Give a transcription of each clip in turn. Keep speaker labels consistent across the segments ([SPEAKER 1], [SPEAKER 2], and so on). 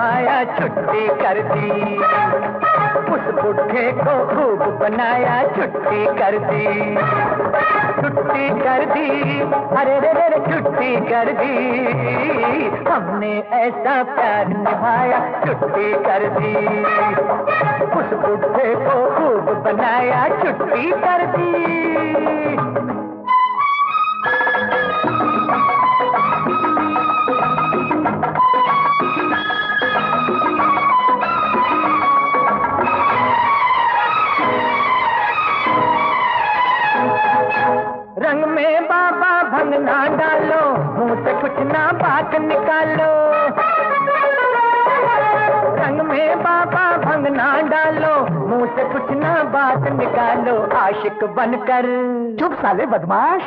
[SPEAKER 1] निभाया छुट्टी कर दी। उस बुढ़े को खूब बनाया छुट्टी कर दी। छुट्टी कर दी, अरे रे रे छुट्टी कर दी। हमने ऐसा प्यार निभाया छुट्टी कर दी। उस बुढ़े को खूब बनाया छुट्टी कर दी। रंग में बाबा भंग ना डालो, मुंह से कुछ ना बात निकालो। रंग में बाबा भंग ना डालो, मुंह से कुछ ना बात निकालो। आशिक बनकर,
[SPEAKER 2] चुप साले बदमाश।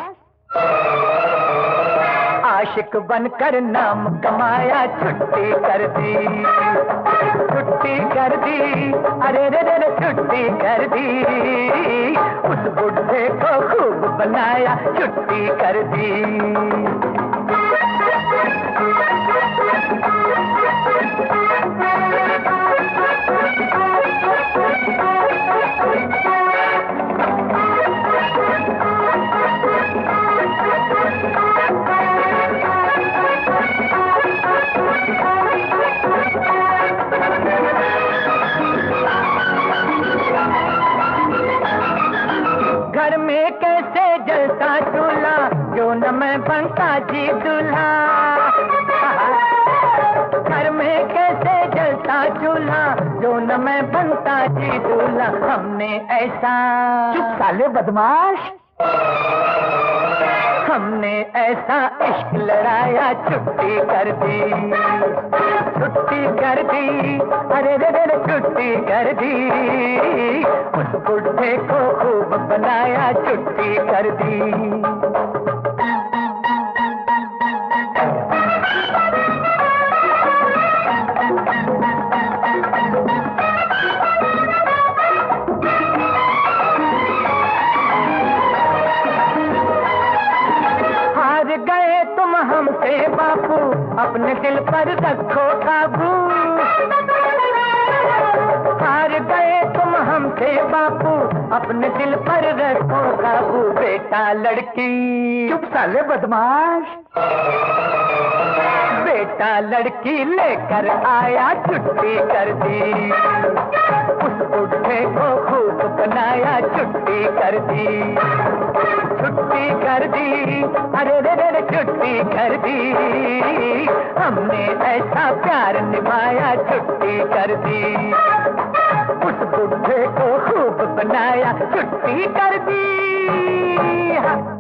[SPEAKER 1] आशिक बनकर नाम कमाया छुट्टी कर दी। छुट्टी कर दी, अरे रे रे छुट्टी कर दी। उस बुढ़े को खूब बनाया छुट्टी कर दी। घर में कैसे जलता चूल्हा, जो न मैं बनता जी दूल्हा। घर में कैसे जलता चूल्हा, जो न मैं बनता जी दूल्हा। हमने ऐसा,
[SPEAKER 2] चुप साले बदमाश।
[SPEAKER 1] हमने ऐसा इश्क लड़ाया छुट्टी कर दी। छुट्टी कर दी, अरे रे रे छुट्टी कर दी। उस बुढ़े को खूब बनाया छुट्टी कर दी। गए तुम हमसे बापू, अपने दिल पर रखो काबू। हार गए तुम हमसे बापू, अपने दिल पर रखो काबू। बेटा लड़की,
[SPEAKER 2] चुप साले बदमाश।
[SPEAKER 1] बेटा लड़की लेकर आया छुट्टी कर दी। उस बुढ़े को खूब बनाया छुट्टी कर दी। छुट्टी कर दी, अरे रे रे छुट्टी कर दी। हमने ऐसा प्यार निभाया छुट्टी कर दी। उस बुढ़े को खूब बनाया छुट्टी कर दी।